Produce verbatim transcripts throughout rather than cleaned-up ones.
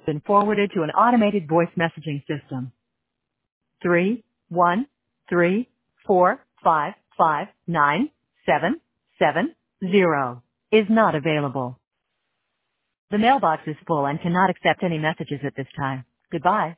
been forwarded to an automated voice messaging system. Three one three four five five nine seven seven zero is not available. The mailbox is full and cannot accept any messages at this time. Goodbye.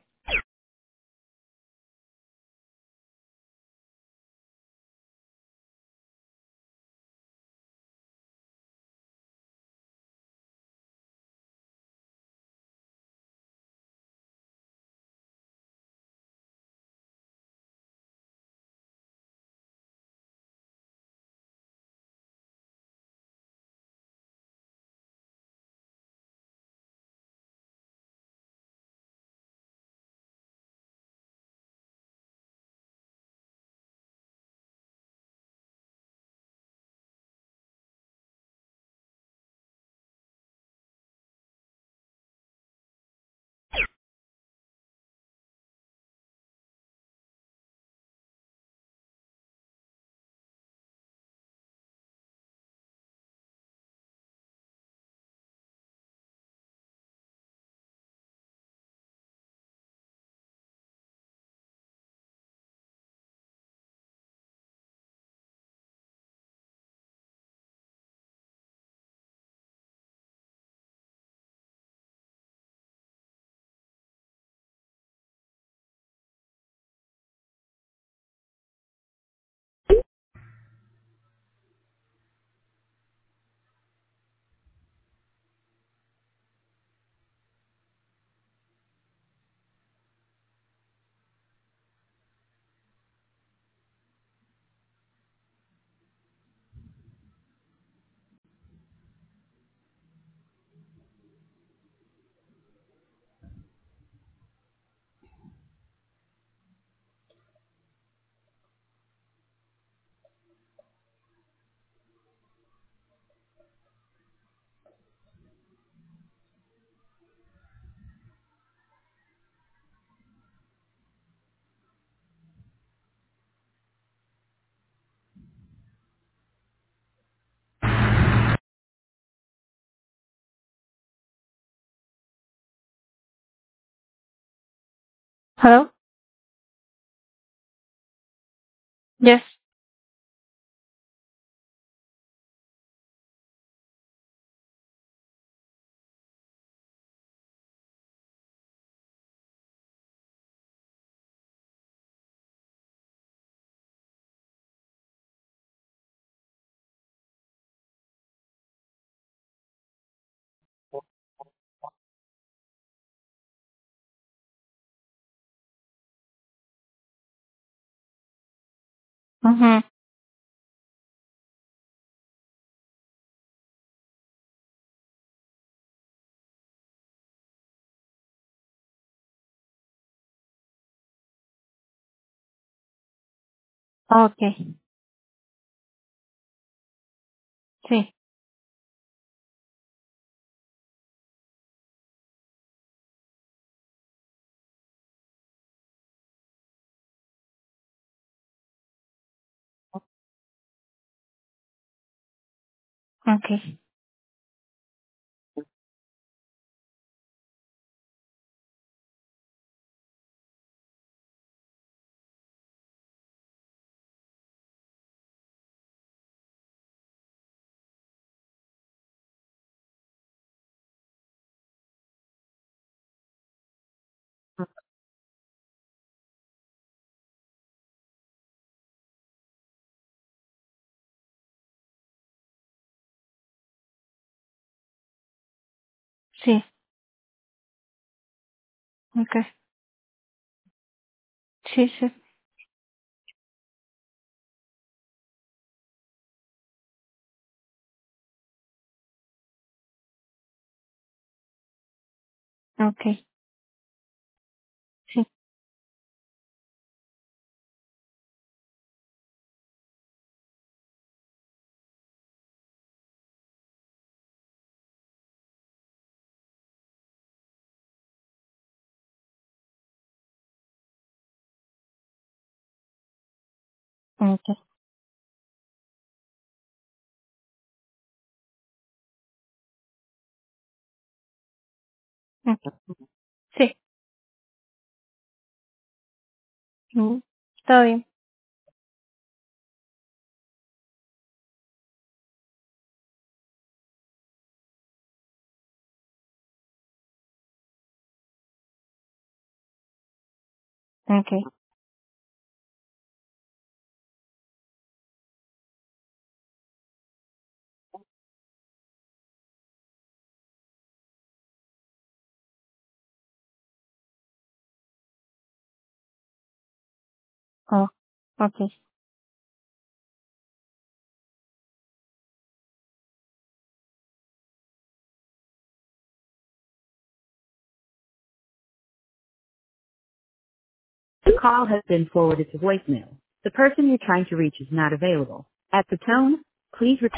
Hello? Yes. Mm-hmm. Okay. Sí. Okay. Sí. Okay. Sí, sí. Okay. Sí. Okay. Okay. Mm, Está bien. Okay. Oh, okay. The call has been forwarded to voicemail. The person you're trying to reach is not available. At the tone, please return.